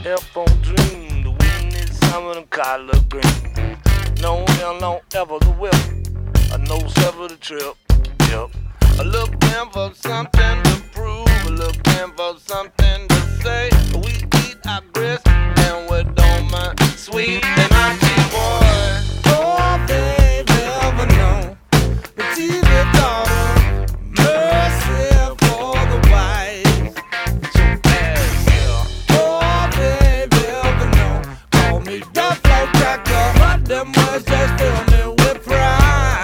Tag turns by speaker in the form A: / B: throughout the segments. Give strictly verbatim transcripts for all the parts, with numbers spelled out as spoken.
A: F on dream, the wind is summer and collard green. No hell, no ever the whip, I know sever the trip. Yep. I'm looking for something to prove, I'm looking for something to say. We eat our grits and we don't mind sweet and our tea, boy.
B: Oh, baby, ever know the T V daughter, mercy for the wise.
A: So bad, yeah.
B: Oh, baby, ever know, call me the flow cracker, but them words just fill me with pride.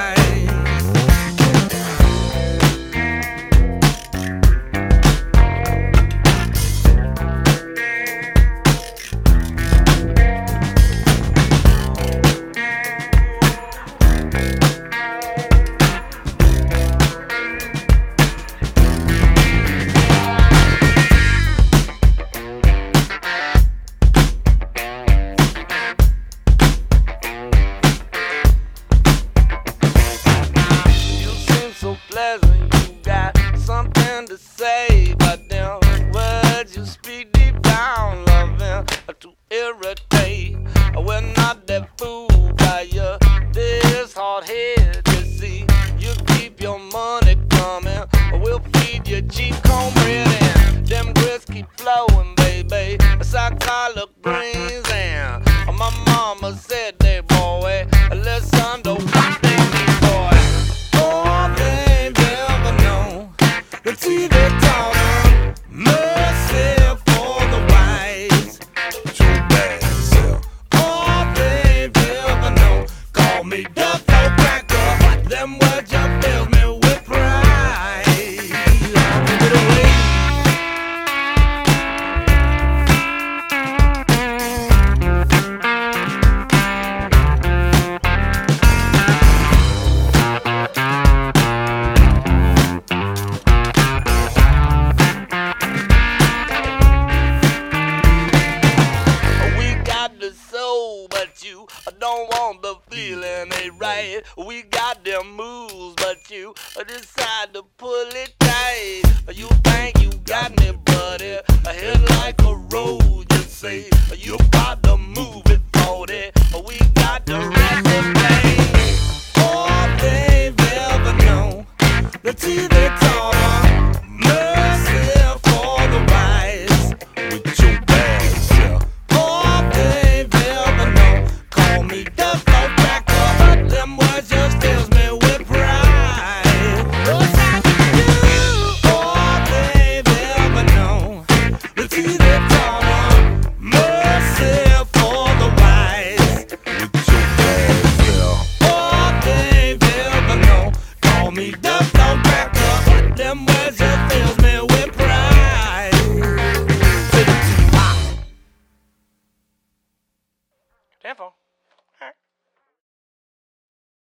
A: You got something to say, but them words you speak deep down, loving to irritate. We're not that fool by you, this hard head to see. You keep your money coming, we'll feed you cheap cornbread and them grits keep flowing, baby. It's our collard greens and my mama said they boy, listen to what they need, boy.
B: The T V daughter, mercy for the wise. Too bad, sir. Oh, baby, ever know, call me the flow cracker, but them words just fill me with pride. Give it away.
A: But you don't want the feeling ain't right. We got them moves, but you decide to pull it tight. You think you got me, buddy, hit like a road, you say. You about to move it, forty. We got the rest of